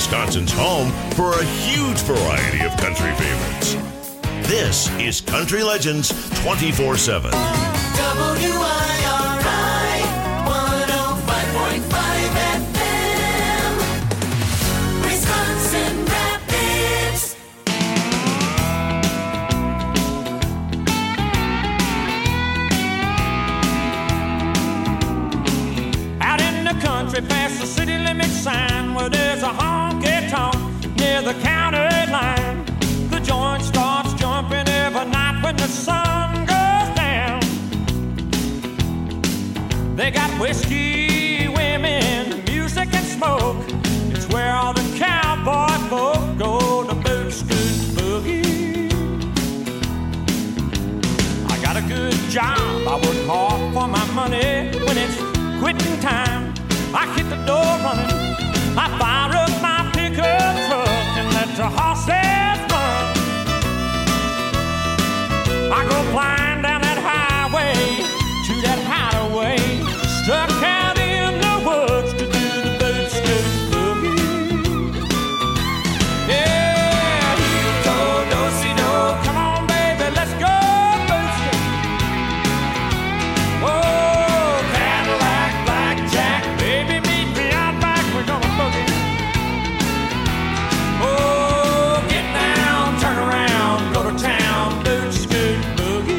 Wisconsin's home for a huge variety of country favorites. This is Country Legends 24/7. WIRI 105.5 FM, Wisconsin Rapids. Out in the country past the city limit sign where there's a honky-tonk near the county line. The joint starts jumping every night when the sun goes down. They got whiskey, women, music and smoke. It's where all the cowboy folk go to boot, scoot, boogie. I got a good job, I work hard for my money. When it's quitting time, I hit the door running. I fire up my pickup truck and let the horses run. I go flying down that highway to that hideaway, stuck out in the woods to do the boot scoot boogie. Yeah, heel toe, do-si-do, come on baby, let's go boot scoot. Oh, Cadillac, blackjack, baby meet me out back, we're gonna boogie. Oh, get down, turn around, go to town, boot scoot boogie.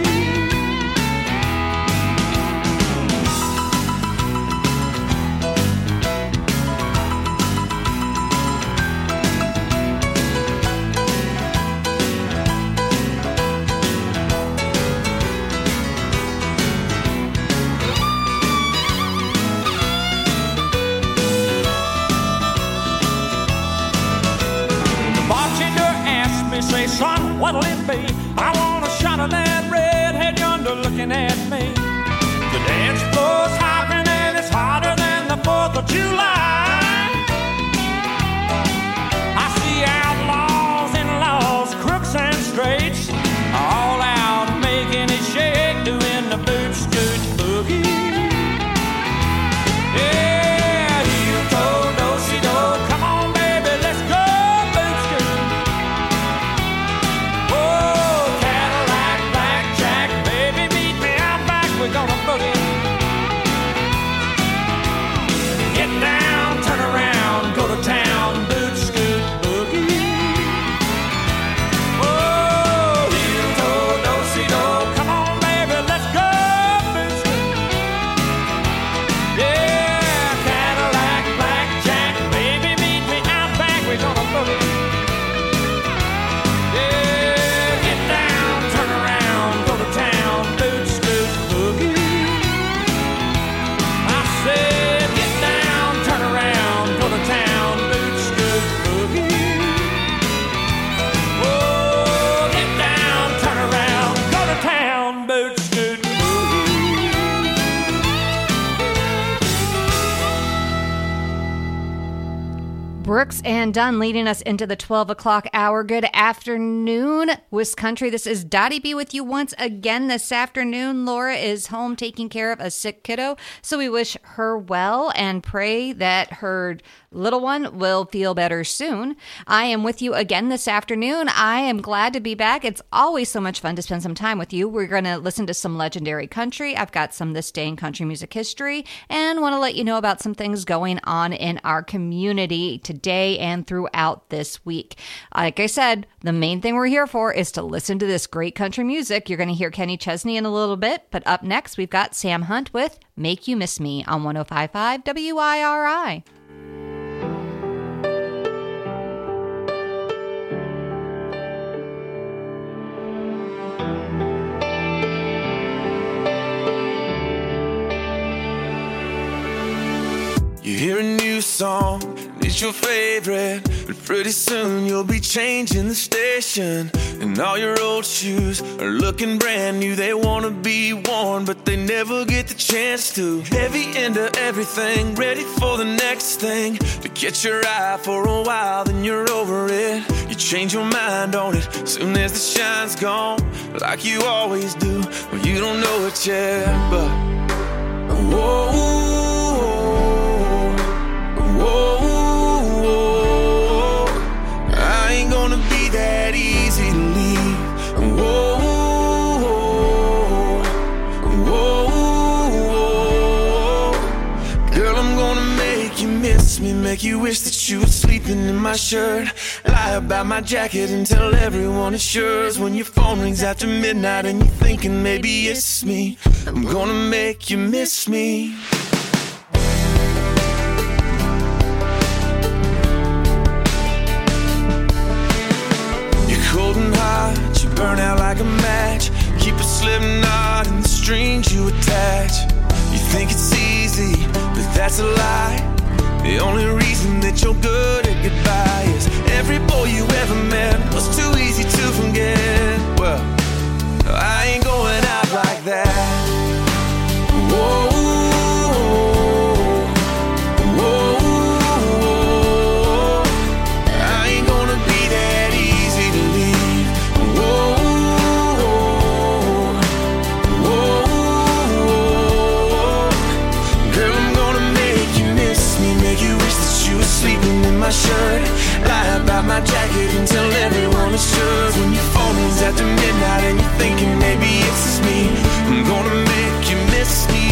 The bartender asked me, say, son, what'll it be? I want a shot of that redhead yonder looking at me. The dance floor's hopping and it's hotter than the 4th of July. I see outlaws and laws, crooks and straights, all out making it shake, doing the boot scoot boogie. Yeah, heel toe, do-si-do, come on baby, let's go boot scoot. Oh, Cadillac, blackjack, baby meet me out back, we're gonna boogie. Get down, turn around, go to town, boot scoot boogie. Oh, heel toe, do-si-do, come on baby, let's go boot scoot. Yeah, Cadillac, blackjack, baby meet me out back, we're gonna boogie. Yeah, get down, turn around, go to town, boot scoot boogie. I said, get down, turn around, go to town, boot scoot boogie. Oh, get down, turn around, go to town, boot scoot boogie. Brooks and Dunn leading us into the 12 o'clock hour. Good afternoon, Wisconsin. This is Dottie B with you once again this afternoon. Laura is home taking care of a sick kiddo, so we wish her well and pray that her little one will feel better soon. I am with you again this afternoon. I am glad to be back. It's always so much fun to spend some time with you. We're going to listen to some legendary country. I've got some This Day in Country Music History and want to let you know about some things going on in our community today and throughout this week. Like I said, the main thing we're here for is to listen to this great country music. You're going to hear Kenny Chesney in a little bit, but up next we've got Sam Hunt with Make You Miss Me on 105.5 WIRI. You hear a new song, and it's your favorite, but pretty soon you'll be changing the station. And all your old shoes are looking brand new. They wanna be worn, but they never get the chance to. Heavy into everything, ready for the next thing. To catch your eye for a while, then you're over it. You change your mind on it, soon as the shine's gone, like you always do. Well, you don't know it yet, but whoa. Whoa, make you wish that you were sleeping in my shirt. Lie about my jacket and tell everyone it's yours. When your phone rings after midnight and you're thinking maybe it's me, I'm gonna make you miss me. You're cold and hot, you burn out like a match. Keep a slip knot in the strings you attach. You think it's easy, but that's a lie. The only reason that you're good at goodbye is every boy you ever met was too easy to forget. Well, I ain't going out like that. Whoa, whoa, I ain't gonna be that easy to leave. Whoa, whoa, girl, I'm gonna make you miss me, make you wish that you were sleeping in my shirt. Lie about my jacket and tell everyone it's yours. When your phone rings after midnight and you're thinking maybe it's just me, I'm gonna make you miss me.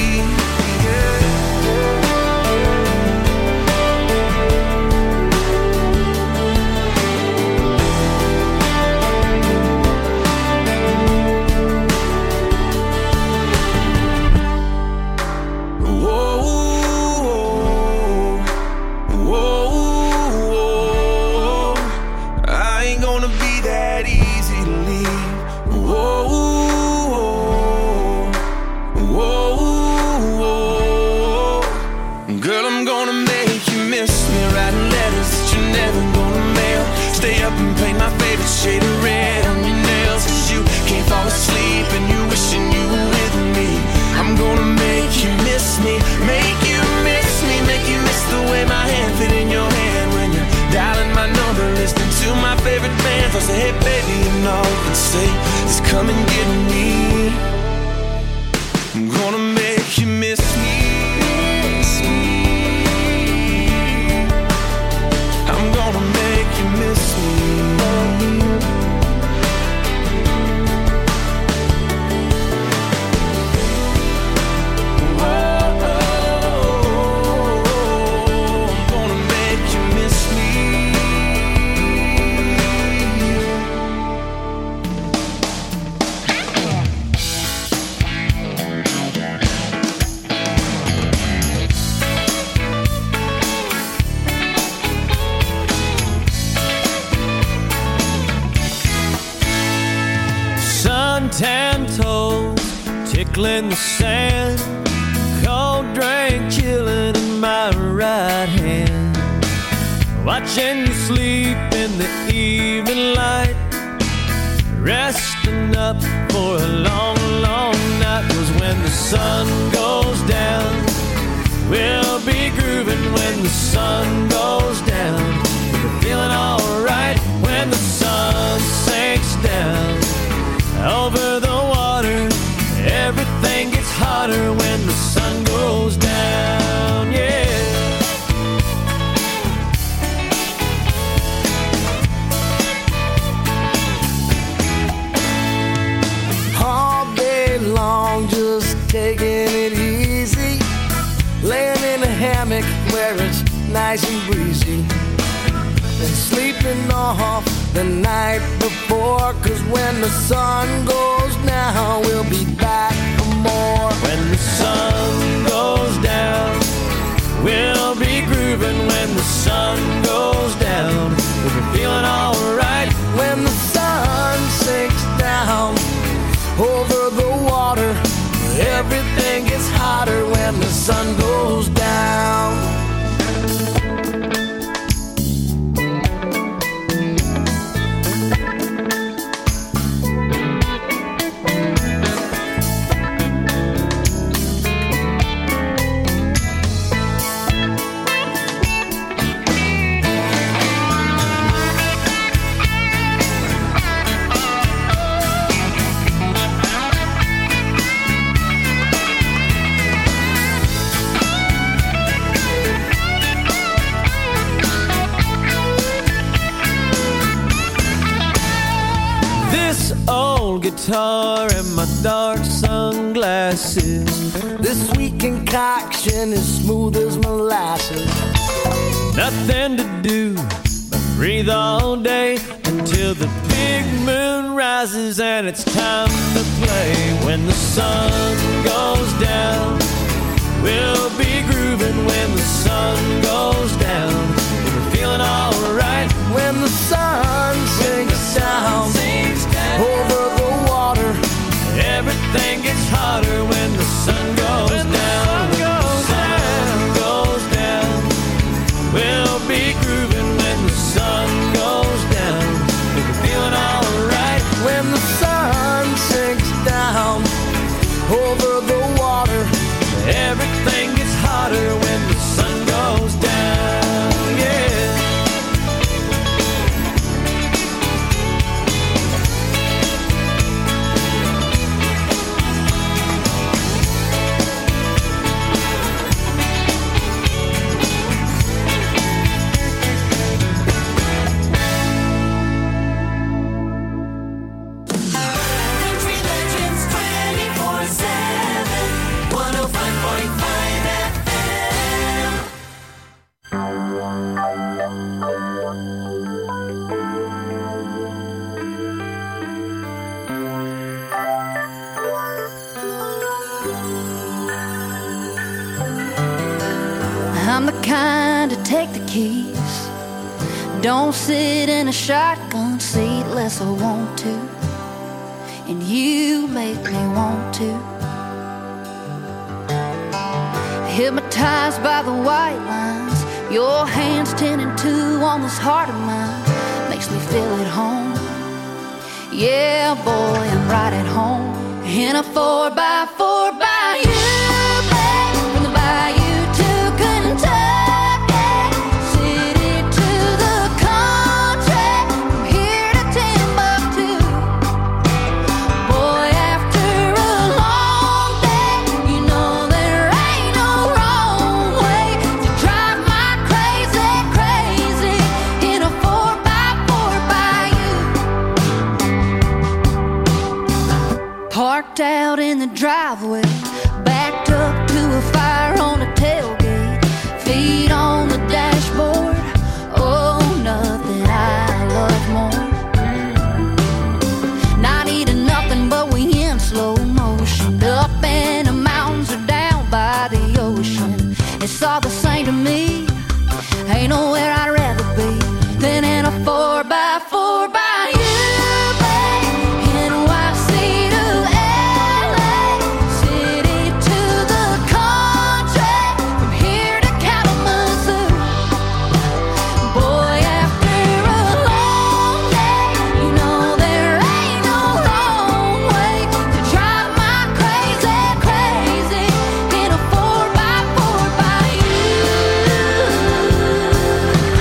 Shade of red on your nails, 'cause you can't fall asleep and you wishing you were with me. I'm gonna make you miss me, make you miss me, make you miss the way my hand fit in your hand when you're dialing my number, listening to my favorite band. I say, hey baby, you know, and say, just come and get me. I'm gonna make you miss me. I'm gonna make you miss me. Tan toes tickling the sand, cold drink chilling in my right hand, watching you sleep in the evening light, resting up for a long, long night. 'Cause when the sun goes down, we'll be grooving. When the sun goes down, we're feeling alright. When the sun sinks down over the water, everything gets hotter when the sun goes down, yeah. All day long, just taking it easy, laying in a hammock where it's nice and breezy, and sleeping off the night before. 'Cause when the sun goes down, we'll be back for more. When the sun goes down, we'll be grooving. When the sun goes down, we'll be feeling alright. When the sun sinks down over the water, everything gets hotter when the sun goes down. Guitar and my dark sunglasses. This sweet concoction is smooth as molasses. Nothing to do but breathe all day until the big moon rises and it's time to play. When the sun goes down, we'll be grooving. When the sun goes down, we're feeling alright. When the sun sinks down over the water, everything gets hotter when the sun goes down. We'll be grooving when the sun goes down. We're feeling alright. When the sun sinks down over the water, everything gets hotter when the sun goes down. Yeah. Country Legends 24/7, 105.5 FM. I'm the kind to take the keys. Don't sit in a shotgun seat unless I want to. And you make me want to. Hypnotized by the white lines, your hands 10 and 2 on this heart of mine. Makes me feel at home. Yeah, boy, I'm right at home. In a 4x4 by you, babe. From the bayou to Kentucky, city to the country, from here to Timbuktu. Boy, after a long day, you know there ain't no wrong way to drive my crazy, crazy in a 4x4 by you. Parked out in the driveway, backed up to a fire on a tailgate, feet on the dashboard. Oh, nothing I love more. Not eating nothing, but we in slow motion, up in the mountains or down by the ocean. It's all the same to me. Ain't nowhere I'd rather be than in a 4x4 by you, babe. NYC to LA, city to the country, from here to Kalamazoo. Boy, after a long day, you know there ain't no wrong way to drive my crazy, crazy in a 4x4 by you.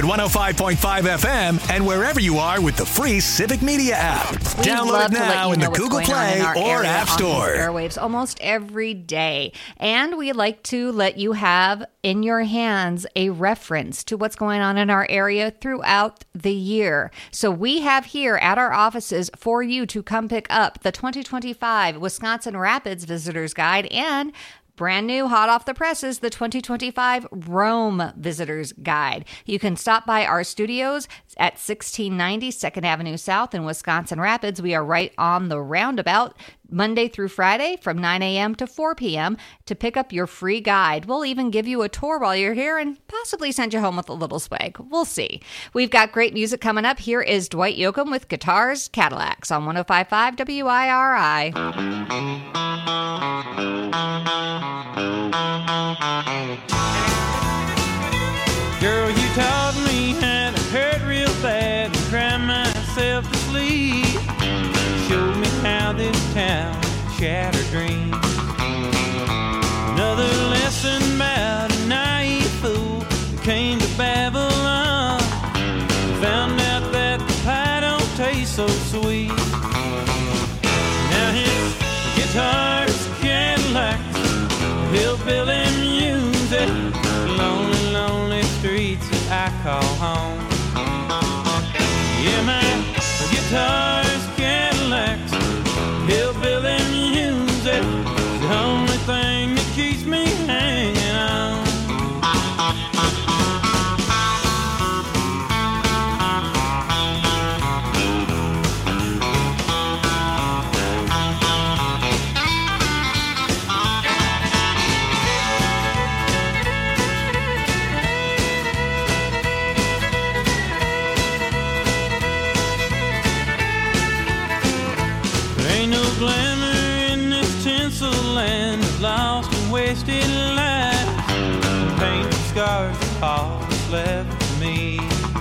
at 105.5 FM and wherever you are with the free Civic Media app. We Download love it to let now you in know the what's Google going on Play in our or area App on these Store. airwaves almost every day. And we like to let you have in your hands a reference to what's going on in our area throughout the year. So we have here at our offices for you to come pick up the 2025 Wisconsin Rapids Visitor's Guide and brand new, hot off the presses, the 2025 Rome Visitor's Guide. You can stop by our studios at 1690 2nd Avenue South in Wisconsin Rapids. We are right on the roundabout, Monday through Friday from 9 a.m. to 4 p.m. to pick up your free guide. We'll even give you a tour while you're here and possibly send you home with a little swag. We'll see. We've got great music coming up. Here is Dwight Yoakam with Guitars Cadillacs on 105.5 WIRI. Girl, you taught me how to hurt real bad and cry myself to sleep. Showed me how this town shattered dreams. Another lesson about a naive fool that came to Babylon. Found out that the pie don't taste so sweet. Now his guitars, Cadillacs, hillbilly music, lonely, lonely streets that I call home. Yeah, my guitars, Cadillacs, hillbilly music, the only thing that keeps me hanging on. Glamour in this tinsel land of lost and wasted lives. Painted scars of all that's left for me.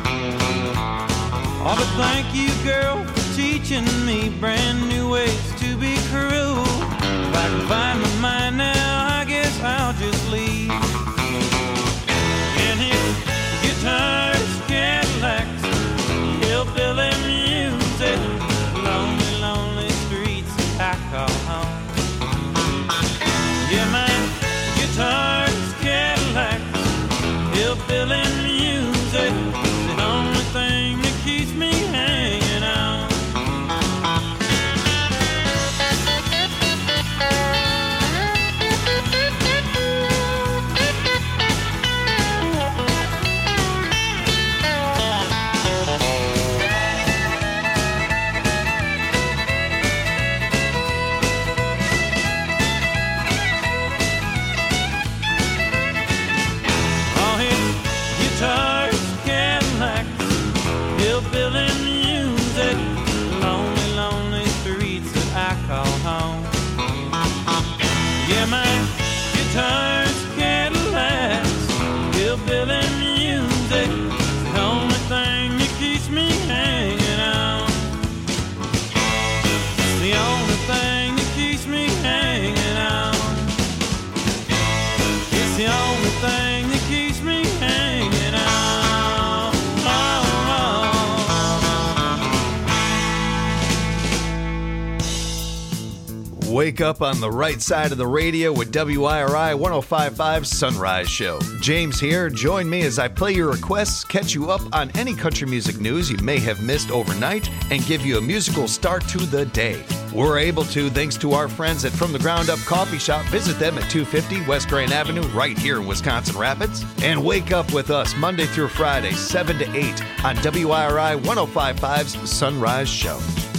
Oh, but thank you, girl, for teaching me brand new ways to be cruel. If I can find my mind now, I guess I'll just leave. And his guitars, Cadillacs, hillbilly music, lonely, lonely I call home. Yeah, my guitars, Cadillacs, hillbilly music, the only thing that keeps me hanging on. Guitars, Cadillacs, hillbilly music, the only thing that keeps me hanging on. The only thing that keeps me hanging on. It's the only thing that keeps me hanging on. Wake up on the right side of the radio with WIRI 105.5 Sunrise Show. James here. Join me as I play your requests, catch you up on any country music news you may have missed overnight, and give you a musical start to the day. We're able to thanks to our friends at From the Ground Up Coffee Shop. Visit them at 250 West Grand Avenue right here in Wisconsin Rapids. And wake up with us Monday through Friday, 7 to 8 on WIRI 105.5's Sunrise Show.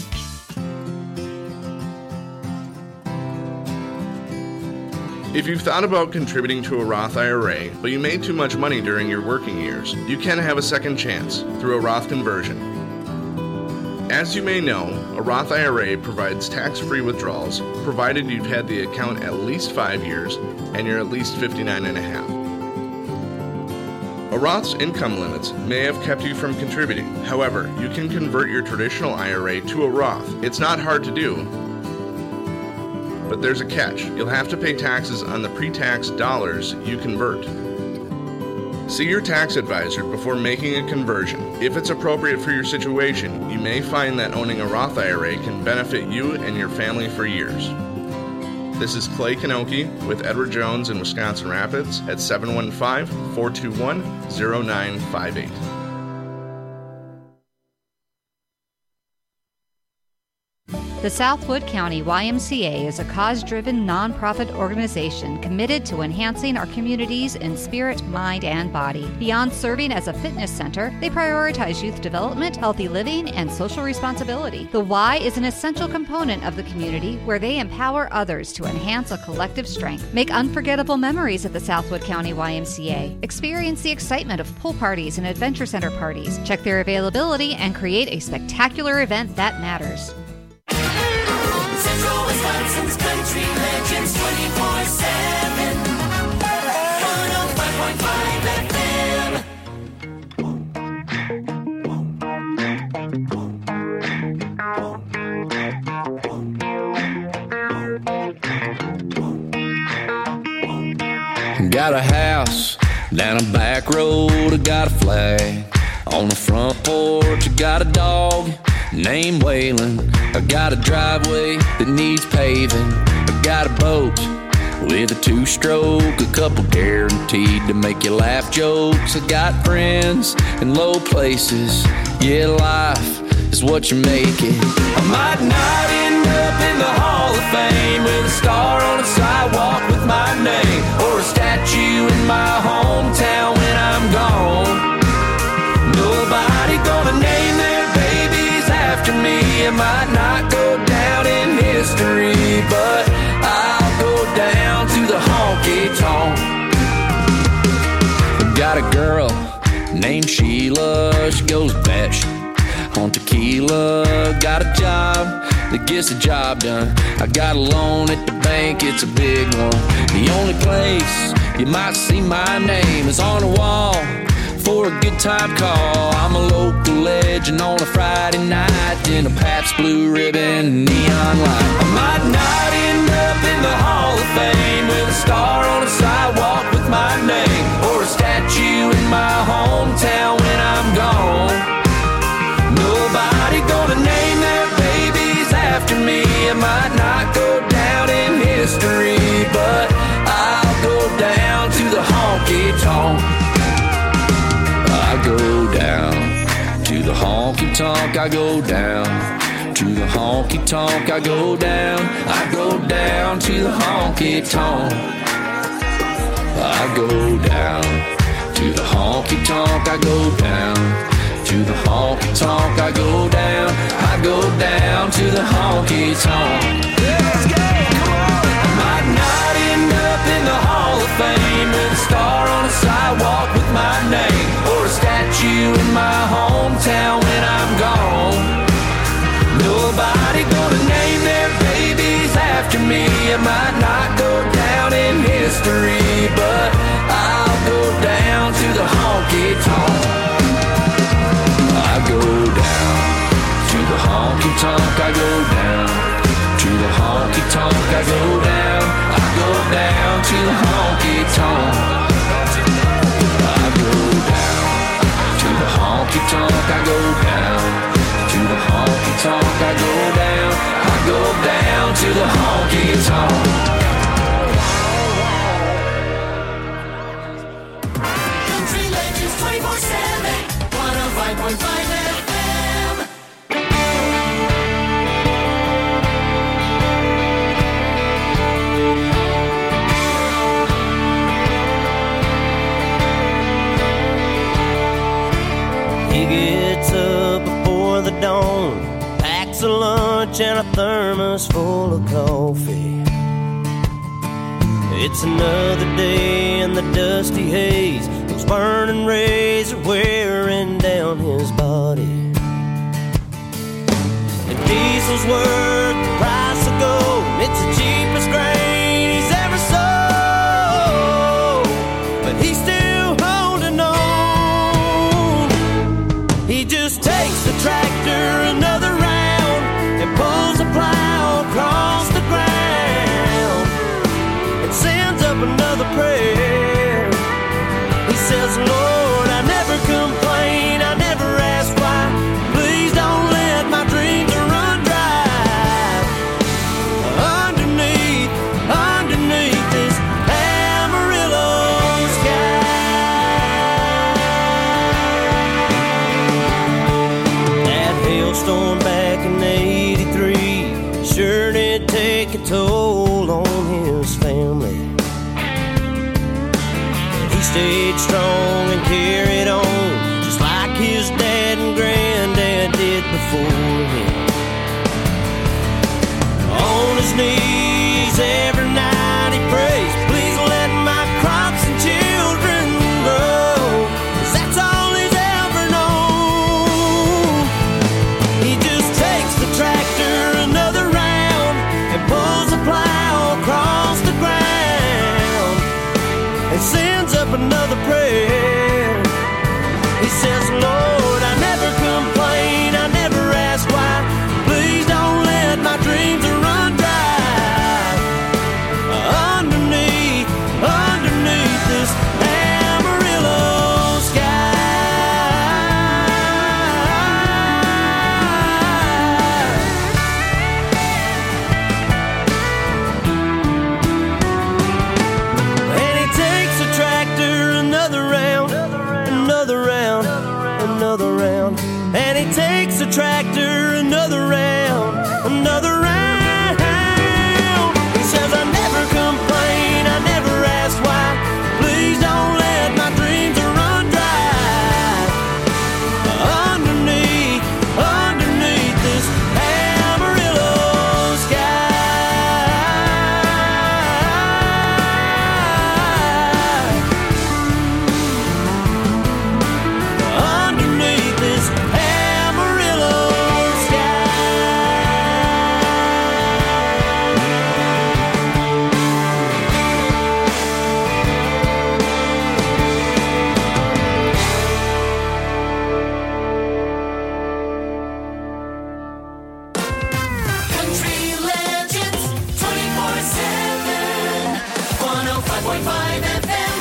If you've thought about contributing to a Roth IRA, but you made too much money during your working years, you can have a second chance through a Roth conversion. As you may know, a Roth IRA provides tax-free withdrawals, provided you've had the account at least 5 years and you're at least 59 and a half. A Roth's income limits may have kept you from contributing. However, you can convert your traditional IRA to a Roth. It's not hard to do, but there's a catch. You'll have to pay taxes on the pre-tax dollars you convert. See your tax advisor before making a conversion. If it's appropriate for your situation, you may find that owning a Roth IRA can benefit you and your family for years. This is Clay Kanoki with Edward Jones in Wisconsin Rapids at 715-421-0958. The Southwood County YMCA is a cause-driven nonprofit organization committed to enhancing our communities in spirit, mind, and body. Beyond serving as a fitness center, they prioritize youth development, healthy living, and social responsibility. The Y is an essential component of the community where they empower others to enhance a collective strength. Make unforgettable memories at the Southwood County YMCA. Experience the excitement of pool parties and adventure center parties. Check their availability and create a spectacular event that matters. Central Wisconsin's Country Legends 24/7. 105.5 FM. Got a house down a back road, I got a flag on the front porch, I got a dog named Waylon. I got a driveway that needs paving. I got a boat with a two-stroke, a couple guaranteed to make you laugh jokes. I got friends in low places. Yeah, life is what you make it. I might not end up in the Hall of Fame with a star on a sidewalk with my name, or a statue in my hometown when I'm gone. Nobody gonna name their babies after me. It might not go down in history, but I'll go down to the honky-tonk. Got a girl named Sheila, she goes batshit on tequila. Got a job that gets the job done. I got a loan at the bank, it's a big one. The only place you might see my name is on the wall for a good time call. I'm a local legend on a Friday night in a Pabst Blue Ribbon neon light. I might not end up in the Hall of Fame with a star on a sidewalk with my name, or a statue in my hometown when I'm gone. Nobody gonna name their babies after me. It might not go down in history, but I'll go down to the honky-tonk. I go down to the honky-tonk, I go down to the honky-tonk, I go down, I go down to the honky-tonk. I go down to the honky-tonk, I go down to the honky-tonk, I go down, I go down to the honky-tonk. Let's go, come on! I might not end up in the Hall of Fame with a star on a sidewalk with my name, or a statue in my hometown when I'm gone. Nobody gonna name their babies after me. It might not go down in history, but I'll go down to the honky-tonk. I go down to the honky-tonk, I go down to the honky-tonk, I go down, I go down to the honky-tonk. I go down to the honky-tonk, I go down to the honky-tonk, I go down, I go down to the honky-tonk. Country Legends 24/7. 105.5 FM. He gets up before the dawn, packs a lunch and a thermos full of coffee. It's another day in the dusty haze. Those burning rays are wearing down his body. If diesel's worth the price of gold, it's the cheapest grain he's ever sold. But he's still holding on. He just takes the tractor another round and pulls a plow across the ground and sends up another prayer. He says, Lord, his knees every night he prays, please let my crops and children grow, 'cause that's all he's ever known. He just takes the tractor another round and pulls the plow across the ground and sends up another prayer. He says, Lord, I never complain, I never ask why, please don't let my dreams run dry. Underneath this Amarillo sky. And he takes the tractor another round, another round, another round. And he takes the tractor another round, another round. He says, I never complain, I never ask why, please don't let my dreams run dry. Underneath this Amarillo sky. Underneath this Amarillo Country Legends 24/7. 105.5 FM.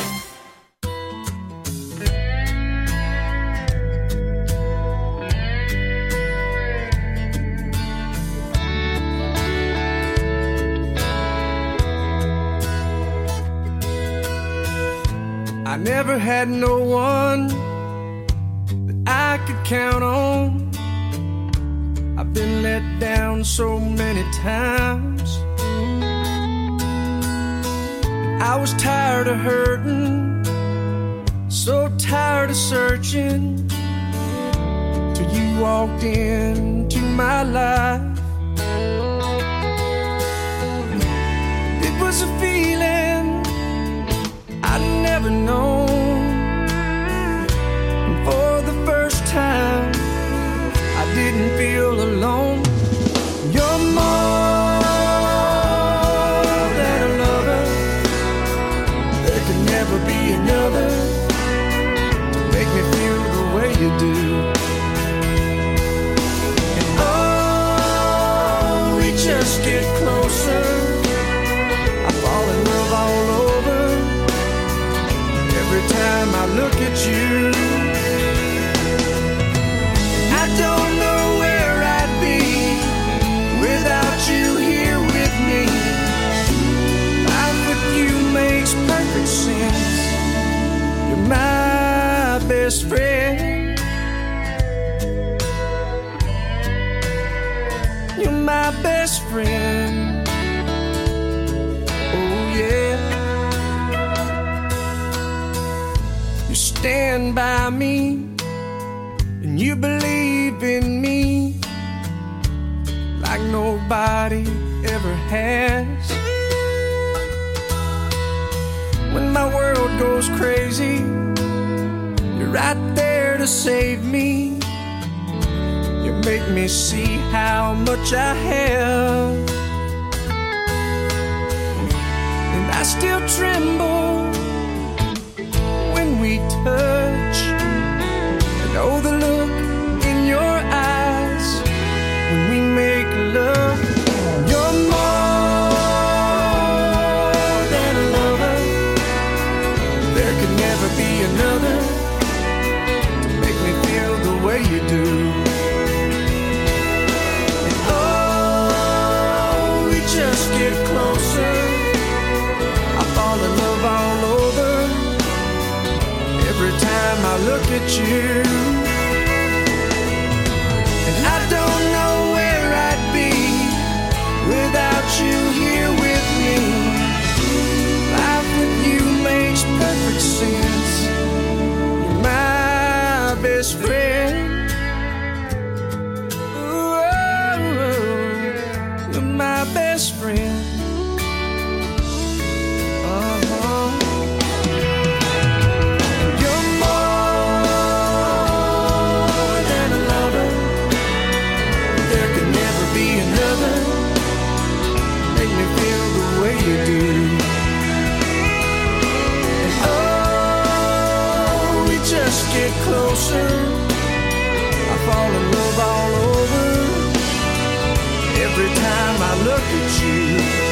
I never had no one that I could count on. I've been let down so many times. I was tired of hurting, so tired of searching, till you walked into my life. It was a feeling I'd never known. And for the first time, I didn't feel alone. You're more than a lover. There could never be another to make me feel the way you do. And oh, we just get closer. I fall in love all over. Every time I look at you, I don't know where I'd be without you here with me. Life with you makes perfect sense. You're my best friend. You're my best friend. Oh yeah. You stand by me and you believe in me like nobody ever has. When my world goes crazy, you're right there to save me. You make me see how much I have, and I still tremble when we touch. I know the look in your eyes when we make love. You're more than a lover. There could never be another to make me feel the way you do. And oh, we just get closer. I fall in love all over. Every time I look at you, and I don't know where I'd be without you here with me. Life with you makes perfect sense. You're my best friend. Ooh, you're my best friend. closer, I fall in love all over. Every time I look at you,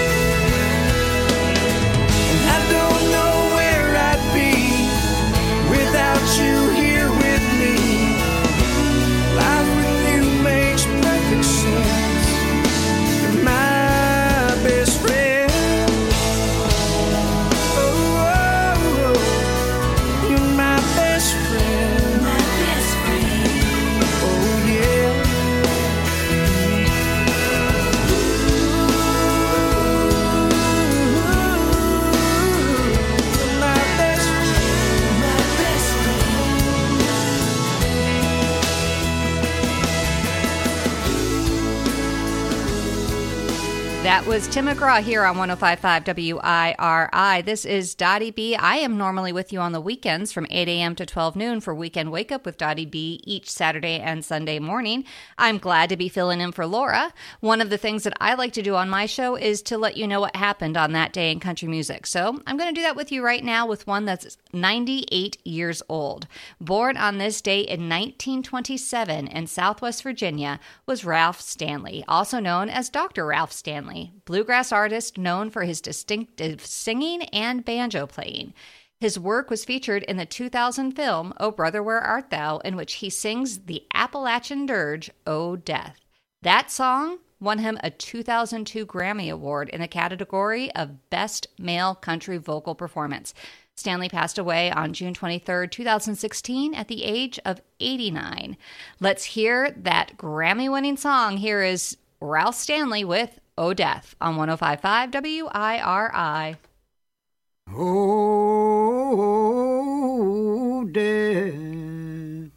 and I don't know where I'd be without you here with me. Life with you makes perfect sense. You're my best friend. Oh, you're my best friend. My best friend. Oh, yeah. That was Tim McGraw here on 105.5 WIRI. This is Dottie B. I am normally with you on the weekends from 8 a.m. to 12 noon for Weekend Wake Up with Dottie B each Saturday and Sunday morning. I'm glad to be filling in for Laura. One of the things that I like to do on my show is to let you know what happened on that day in country music. So I'm going to do that with you right now with one that's 98 years old. Born on this day in 1927 in Southwest Virginia was Ralph Stanley, also known as Dr. Ralph Stanley. Bluegrass artist known for his distinctive singing and banjo playing. His work was featured in the 2000 film, Oh Brother, Where Art Thou?, in which he sings the Appalachian dirge, Oh Death. That song won him a 2002 Grammy Award in the category of Best Male Country Vocal Performance. Stanley passed away on June 23, 2016, at the age of 89. Let's hear that Grammy-winning song. Here is Ralph Stanley with Oh Death on 105.5 WIRI. Oh, death.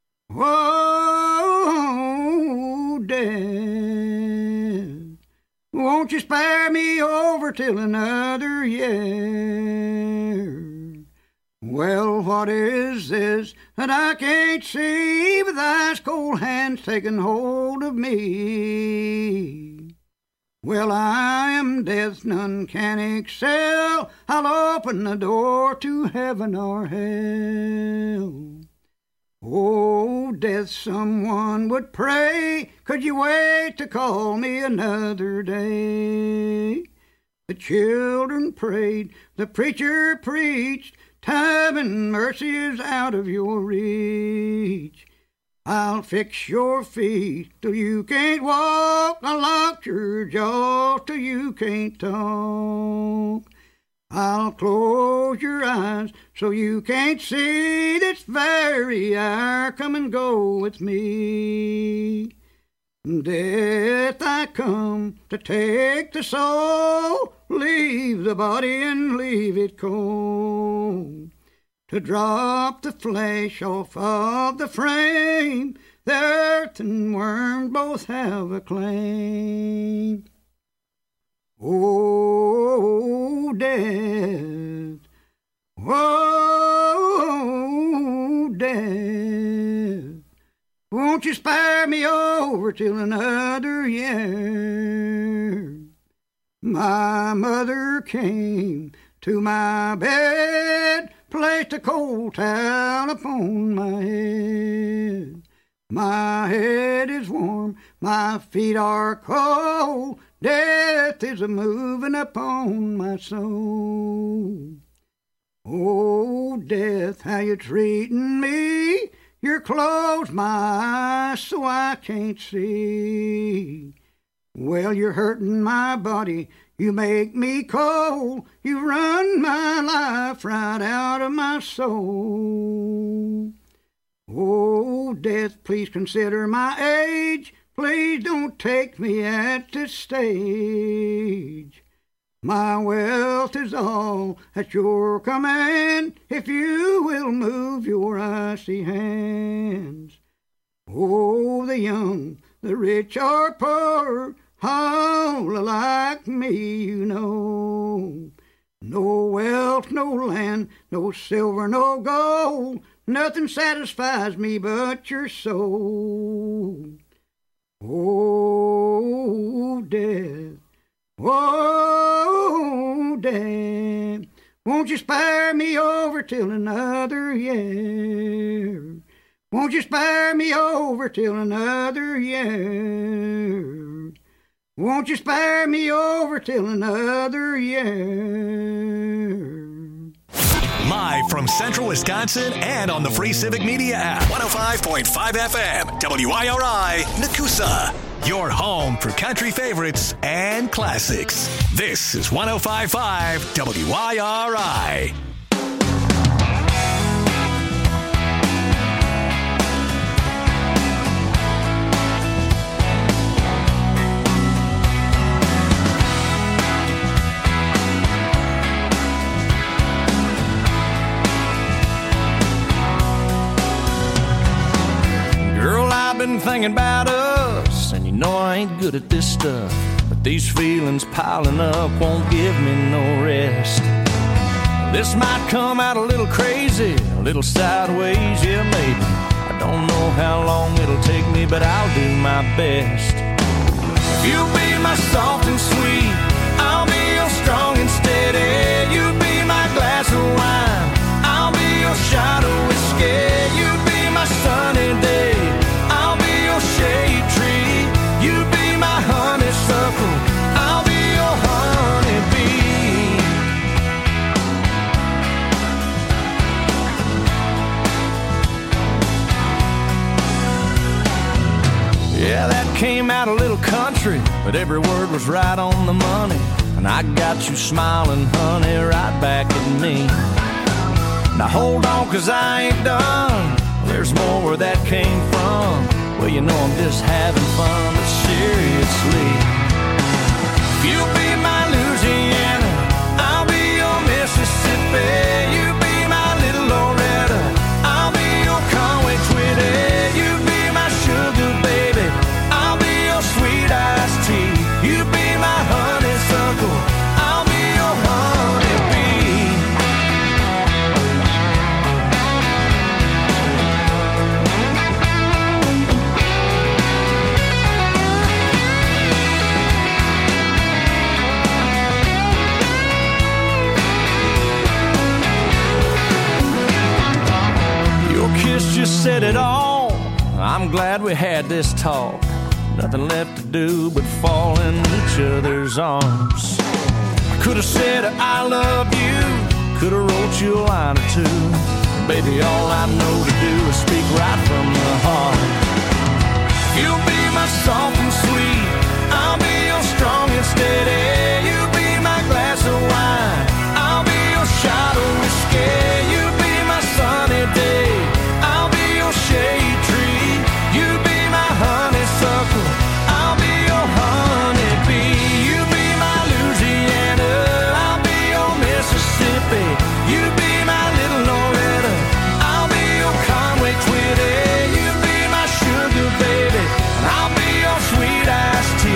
Oh, death. Won't you spare me over till another year? Well, what is this that I can't see with ice cold hands taking hold of me? Well, I am death, none can excel. I'll open the door to heaven or hell. Oh, death, someone would pray. Could you wait to call me another day? The children prayed, the preacher preached. Time and mercy is out of your reach. I'll fix your feet till you can't walk. I'll lock your jaw till you can't talk. I'll close your eyes so you can't see this very hour. Come and go with me. Death, I come to take the soul. Leave the body and leave it cold. To drop the flesh off of the frame, the earth and worm both have a claim. Oh, death, oh, death, won't you spare me over till another year? My mother came to my bed, placed a cold towel upon my head. My head is warm, my feet are cold. Death is a-moving upon my soul. Oh, death, how you treating me? You're closed my eyes so I can't see. Well, you're hurting my body, you make me cold. You run my life right out of my soul. Oh, death, please consider my age. Please don't take me at this stage. My wealth is all at your command, if you will move your icy hands. Oh, the young, the rich or poor, all alike me, you know. No wealth, no land, no silver, no gold, nothing satisfies me but your soul. Oh, death, oh, death, won't you spare me over till another year? Won't you spare me over till another year? Won't you spare me over till another year? Live from Central Wisconsin and on the free Civic Media app. 105.5 FM, WIRI, Nakusa. Your home for country favorites and classics. This is 105.5 WIRI. Been thinking about us, and you know I ain't good at this stuff, but these feelings piling up won't give me no rest. This might come out a little crazy, a little sideways, yeah maybe. I don't know how long it'll take me, but I'll do my best. If you'll be my soft and sweet, I'll be your strong and steady. You be my glass of wine, I'll be your shot of whiskey. You be my sunny day, shade tree, you be my honeysuckle, I'll be your honeybee. Yeah, that came out a little country, but every word was right on the money. And I got you smiling, honey, right back at me. Now hold on, 'cause I ain't done. There's more where that came from. Well, you know I'm just having fun, but seriously. If you be my Louisiana, I'll be your Mississippi. You be my little Loretta, I'll be your Conway Twitty. You be my sugar baby, I'll be your sweet iced tea. You be my honeysuckle, I'll be your honeybee. Just said it all. I'm glad we had this talk. Nothing left to do but fall in each other's arms. I could have said I love you, could have wrote you a line or two. Baby, all I know to do is speak right from the heart. You'll be my soft and sweet, I'll be your strong and steady. You be my glass of wine, I'll be your shot of whiskey. You be my sunny day, shade tree, you be my honeysuckle, I'll be your honeybee. You be my Louisiana, I'll be your Mississippi. You be my little Loretta, I'll be your Conway Twitty. You be my sugar baby, and I'll be your sweet iced tea.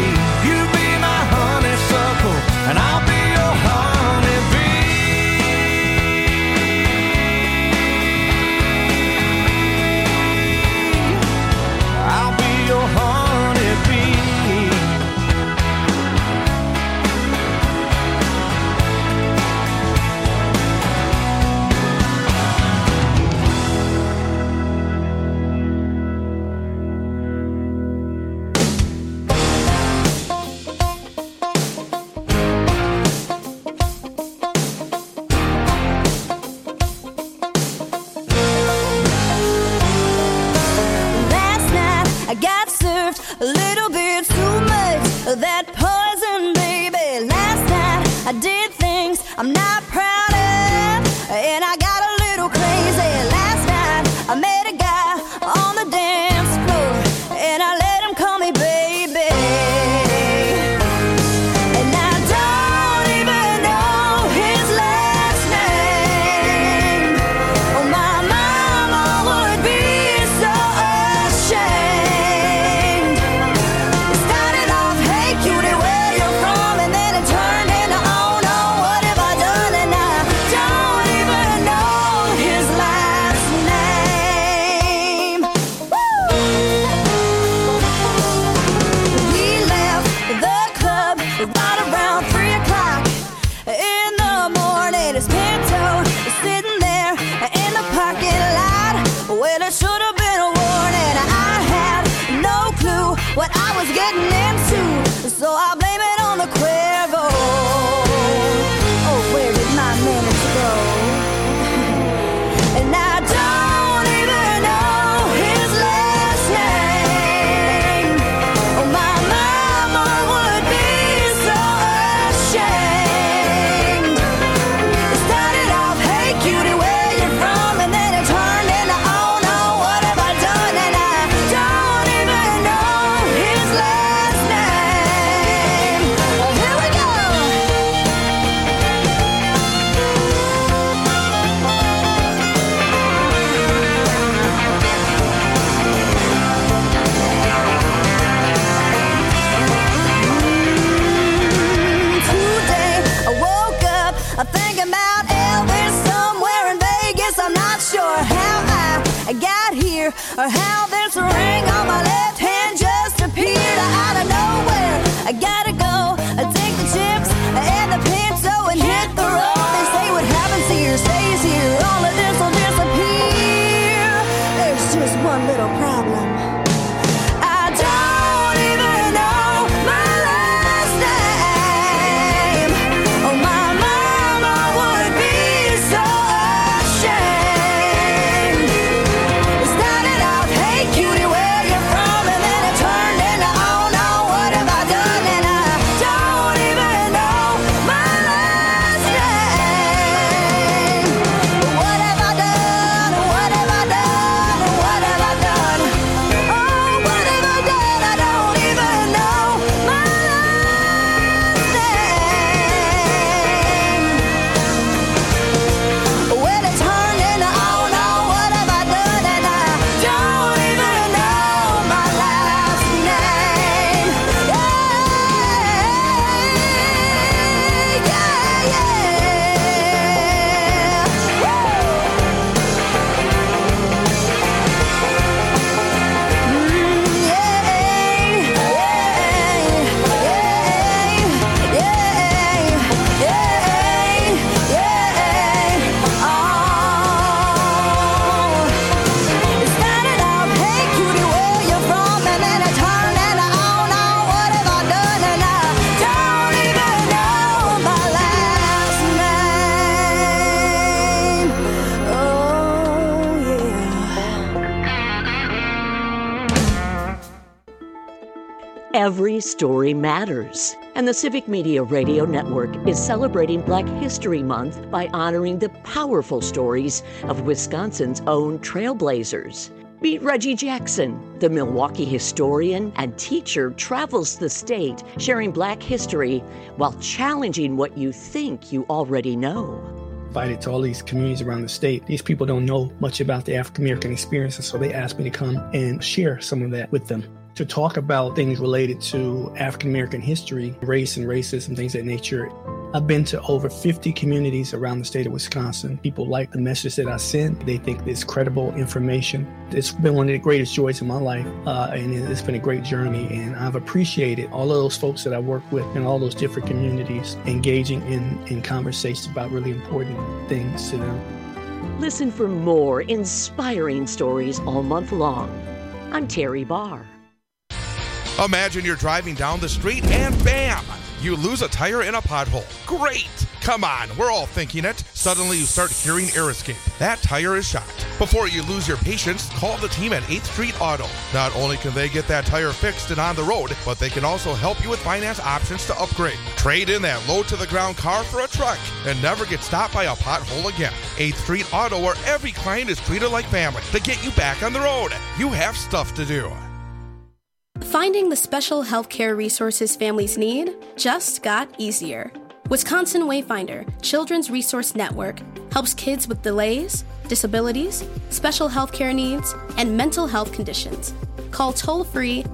Every story matters. And the Civic Media Radio Network is celebrating Black History Month by honoring the powerful stories of Wisconsin's own trailblazers. Meet Reggie Jackson, the Milwaukee historian and teacher, travels the state sharing Black history while challenging what you think you already know. Invited to all these communities around the state. These people don't know much about the African American experience, and so they asked me to come and share some of that with them. To talk about things related to African American history, race and racism, things of that nature. I've been to over 50 communities around the state of Wisconsin. People like the message that I send. They think it's credible information. It's been one of the greatest joys of my life, and it's been a great journey. And I've appreciated all of those folks that I work with in all those different communities, engaging in conversations about really important things to them. Listen for more inspiring stories all month long. I'm Terry Barr. Imagine you're driving down the street and bam! You lose a tire in a pothole. Great! Come on, we're all thinking it. Suddenly you start hearing air escape. That tire is shot. Before you lose your patience, call the team at 8th Street Auto. Not only can they get that tire fixed and on the road, but they can also help you with finance options to upgrade. Trade in that low-to-the-ground car for a truck and never get stopped by a pothole again. 8th Street Auto, where every client is treated like family to get you back on the road. You have stuff to do. Finding the special healthcare resources families need just got easier. Wisconsin Wayfinder Children's Resource Network helps kids with delays, disabilities, special healthcare needs, and mental health conditions. Call toll-free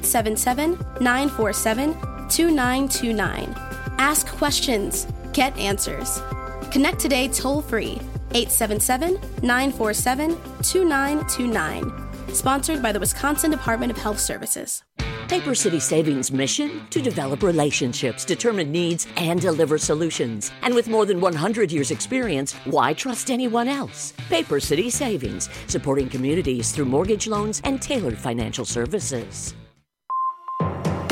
877-947-2929. Ask questions. Get answers. Connect today toll-free 877-947-2929. Sponsored by the Wisconsin Department of Health Services. Paper City Savings' mission? To develop relationships, determine needs, and deliver solutions. And with more than 100 years' experience, why trust anyone else? Paper City Savings, supporting communities through mortgage loans and tailored financial services. For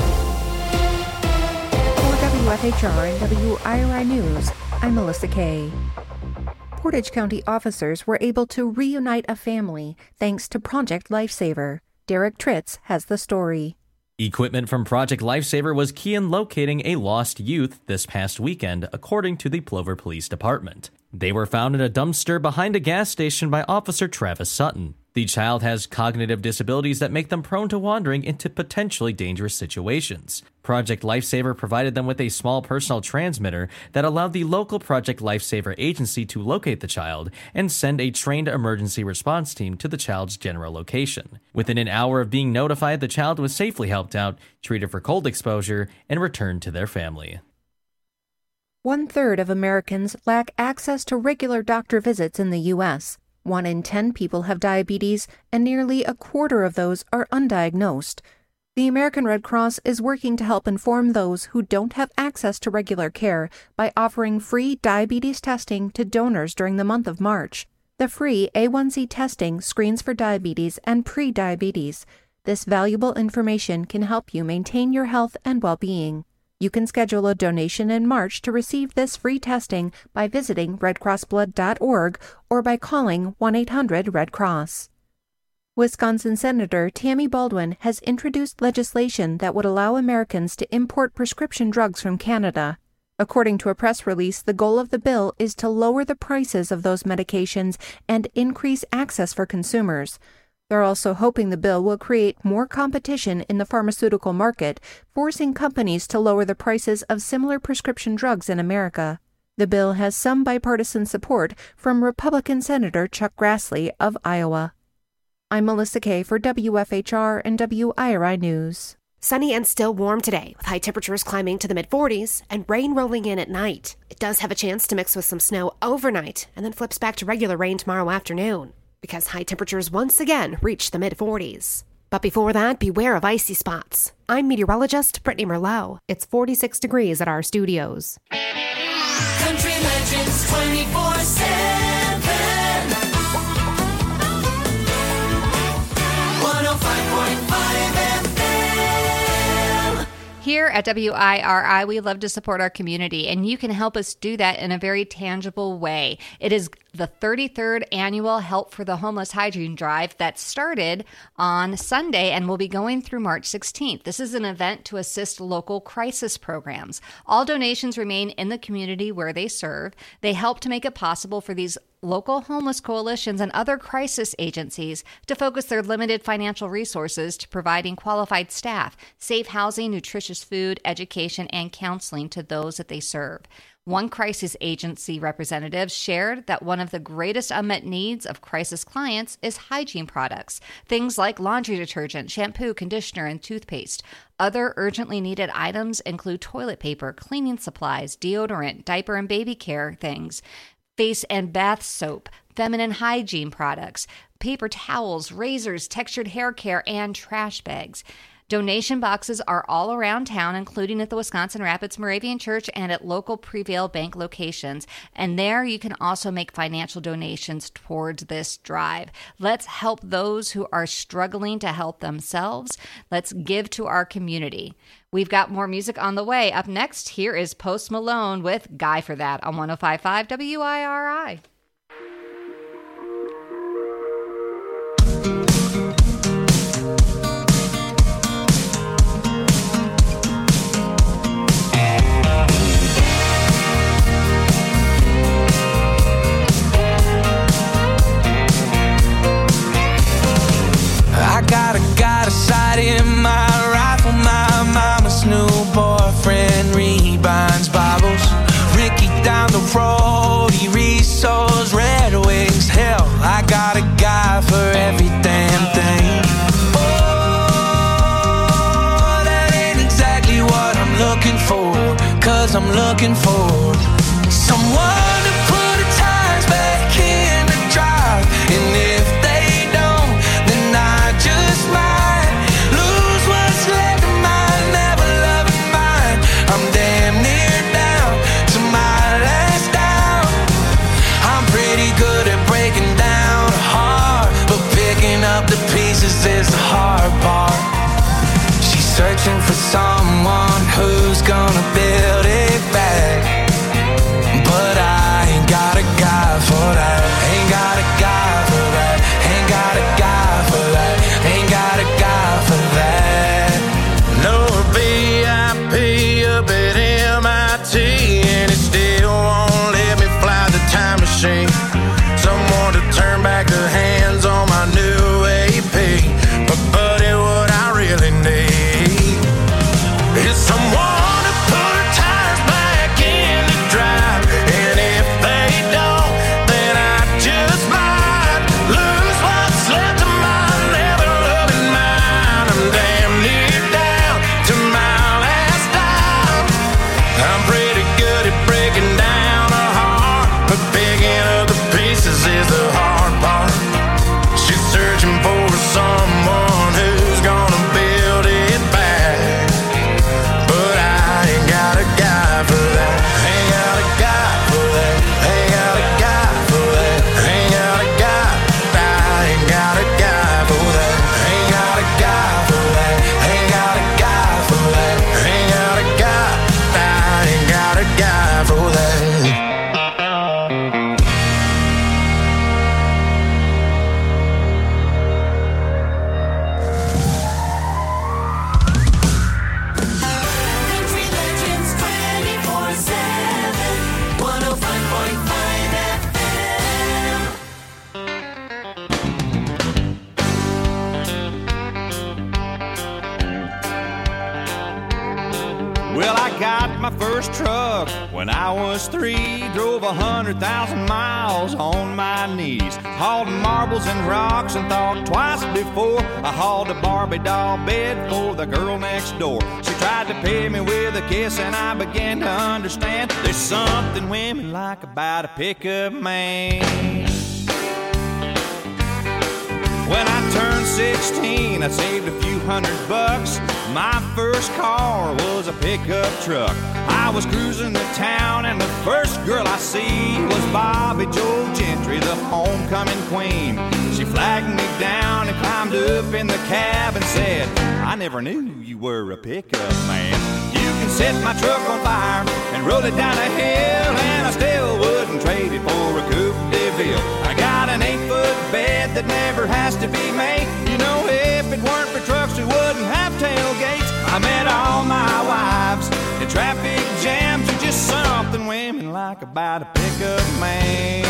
WFHR and WIRI News, I'm Melissa Kay. Portage County officers were able to reunite a family thanks to Project Lifesaver. Derek Tritz has the story. Equipment from Project Lifesaver was key in locating a lost youth this past weekend, according to the Plover Police Department. They were found in a dumpster behind a gas station by Officer Travis Sutton. The child has cognitive disabilities that make them prone to wandering into potentially dangerous situations. Project Lifesaver provided them with a small personal transmitter that allowed the local Project Lifesaver agency to locate the child and send a trained emergency response team to the child's general location. Within an hour of being notified, the child was safely helped out, treated for cold exposure, and returned to their family. 1/3 of Americans lack access to regular doctor visits in the U.S. 1 in 10 people have diabetes, and nearly 1/4 of those are undiagnosed. The American Red Cross is working to help inform those who don't have access to regular care by offering free diabetes testing to donors during the month of March. The free A1C testing screens for diabetes and pre-diabetes. This valuable information can help you maintain your health and well-being. You can schedule a donation in March to receive this free testing by visiting redcrossblood.org or by calling 1-800-RED-CROSS. Wisconsin Senator Tammy Baldwin has introduced legislation that would allow Americans to import prescription drugs from Canada. According to a press release, the goal of the bill is to lower the prices of those medications and increase access for consumers. They're also hoping the bill will create more competition in the pharmaceutical market, forcing companies to lower the prices of similar prescription drugs in America. The bill has some bipartisan support from Republican Senator Chuck Grassley of Iowa. I'm Melissa Kay for WFHR and WIRI News. Sunny and still warm today, with high temperatures climbing to the mid-40s and rain rolling in at night. It does have a chance to mix with some snow overnight and then flips back to regular rain tomorrow afternoon, because high temperatures once again reach the mid-40s. But before that, beware of icy spots. I'm meteorologist Brittany Merlot. It's 46 degrees at our studios. Country Legends 24/7. 105.5 FM. Here at WIRI, we love to support our community, and you can help us do that in a very tangible way. It is the 33rd annual Help for the Homeless Hygiene Drive that started on Sunday and will be going through March 16th. This is an event to assist local crisis programs. All donations remain in the community where they serve. They help to make it possible for these local homeless coalitions and other crisis agencies to focus their limited financial resources to providing qualified staff, safe housing, nutritious food, education, and counseling to those that they serve. One crisis agency representative shared that one of the greatest unmet needs of crisis clients is hygiene products, things like laundry detergent, shampoo, conditioner, and toothpaste. Other urgently needed items include toilet paper, cleaning supplies, deodorant, diaper and baby care things, face and bath soap, feminine hygiene products, paper towels, razors, textured hair care, and trash bags. Donation boxes are all around town, including at the Wisconsin Rapids Moravian Church and at local Prevail Bank locations. And there you can also make financial donations towards this drive. Let's help those who are struggling to help themselves. Let's give to our community. We've got more music on the way. Up next, here is Post Malone with Guy for That on 105.5 WIRI. Got a sight in my rifle, my mama's new boyfriend rebinds Bibles. Ricky down the road, he resows Red Wings. Hell, I got a guy for every damn thing. Oh, that ain't exactly what I'm looking for, 'cause I'm looking for someone to put the tires back in the drive. And if they don't, then I just might lose what's left of my never loving mind. I'm damn near down to my last down. I'm pretty good at breaking down a heart, but picking up the pieces is the hard part. She's searching for someone who's gonna build it back, but I ain't got a guy for that. Ain't got a guy for that. Ain't got a guy for that. Ain't got a guy for that. No BIP up at MIT, and it still won't let me fly the time machine. Someone to turn back the hands on my new AP. But buddy, what I really need is someone to put tires back in the drive. And if they don't, then I just might lose what's left of my never loving mind. I'm damn near down to my last dime. I'm pretty good at breaking down a heart, but picking up the pieces is the hard part. She's searching for someone who's gonna build it back, but I ain't got a guy for that. Ain't got a guy for that. Ain't got a guy for that. Ain't got a guy. I ain't got a guy for that. Ain't got a guy for that. Ain't got a guy for that. Ain't got a guy. I ain't got a guy for that. Country Legends 24/7, 105.5 FM. Well, I got my first truck when I was 3. Drove 100,000 miles on my knees. Hauled marbles and rocks and thought twice before I hauled a Barbie doll bed for the girl next door. She tried to pay me with a kiss and I began to understand there's something women like about a pickup man. When I turned 16, I saved a few $100. My first car was a pickup truck. I I was cruising the town, and the first girl I see was Bobby Joe Gentry, the homecoming queen. She flagged me down and climbed up in the cab and said, I never knew you were a pickup man. You can set my truck on fire and roll it down a hill, and I still wouldn't trade it for a Coupe de Ville. I got an 8-foot bed that never has to be made. You know, if it weren't for trucks, we wouldn't have tailgates. I met all my wives in traffic jams. Are just something women like about a pickup man.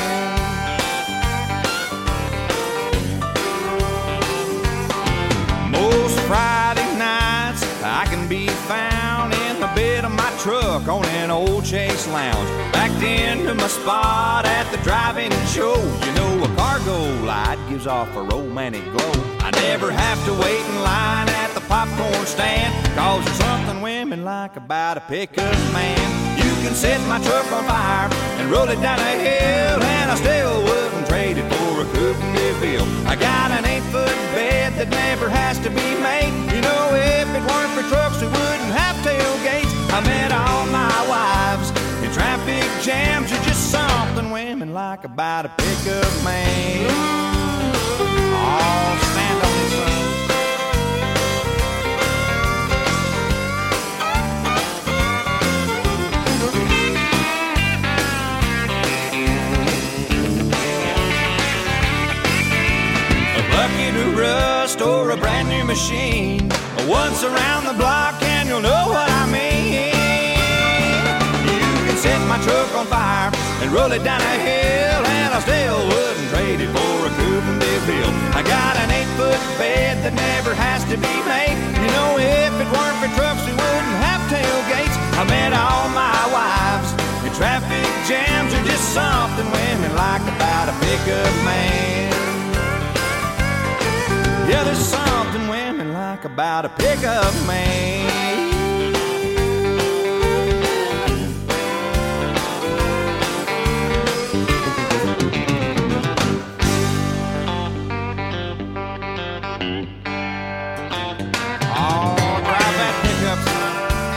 Most Friday nights I can be found in the bed of my truck on an old Chase Lounge, backed into my spot at the drive-in show. You know, a cargo light gives off a romantic glow. I never have to wait in line at the popcorn stand, cause there's something women like about a pickup man. You can set my truck on fire and roll it down a hill, and I still wouldn't trade it for a Coupe de Ville. I got an 8-foot bed that never has to be made. You know, if it weren't for trucks, we wouldn't have tailgates. I met all my wives in traffic jams. Are just something women like about a pickup man. Oh, stand on this side. Bucket of rust or a brand new machine, once around the block and you'll know what I mean. You can set my truck on fire and roll it down a hill, and I still wouldn't trade it for a Coupe de Ville. I got an 8-foot bed that never has to be made. You know, if it weren't for trucks, we wouldn't have tailgates. I met all my wives in traffic jams. Are just something women like about a pickup man. Yeah, there's something women like about a pickup man. Oh, drive that pickup, son.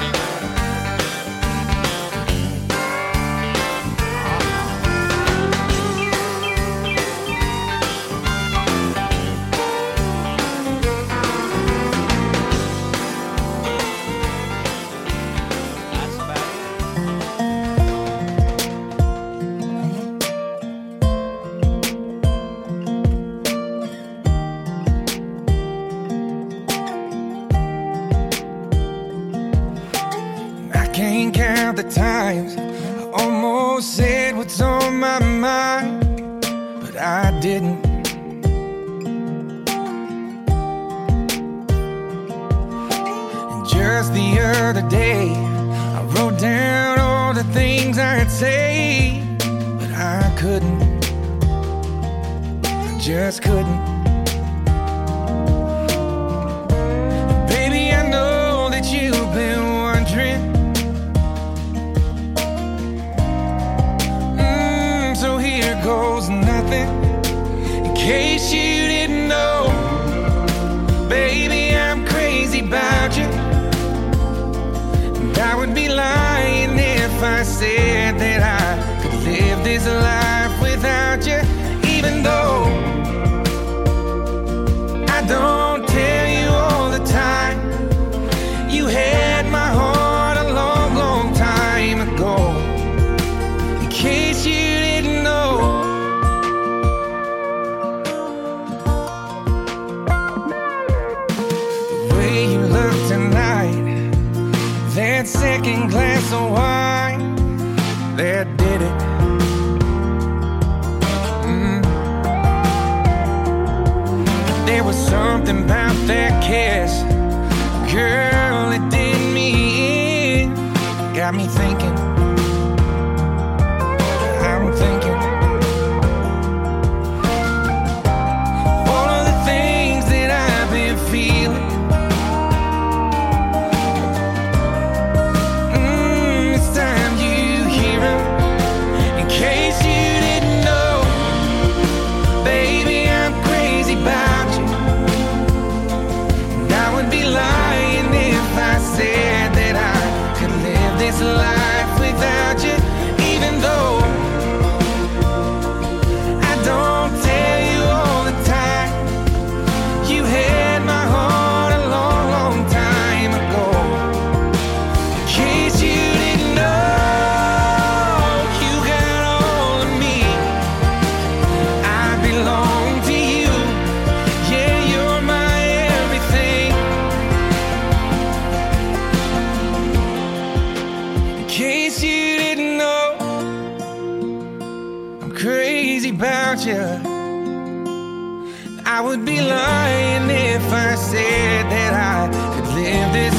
Can't count the times I almost said what's on my mind, but I didn't. And just the other day, I wrote down all the things I'd say, but I couldn't. I just couldn't. Baby, I know that you've been wondering. So here goes nothing, in case you didn't know. Baby, I'm crazy about you, and I would be lying if I said that I could live this life without you. Even though I don't tell you all the time, you had my heart a long, long time ago. In case you didn't know. The way you look tonight, that second glass of wine, that did it. There was something about that kiss, girl, it did me in. Got me thinking, I'm thinking all of the things that I've been feeling. It's time you hear them, in case you didn't know. Baby, I'm crazy about you, and I would be lying if I said that I could live this this life without you, even though I don't tell you all the time. You had my heart a long, long time ago. In case you didn't know, you got all of me. I belong to you. Yeah, you're my everything. In case you didn't know, I'm crazy about you. I would be lying if I said that I could live this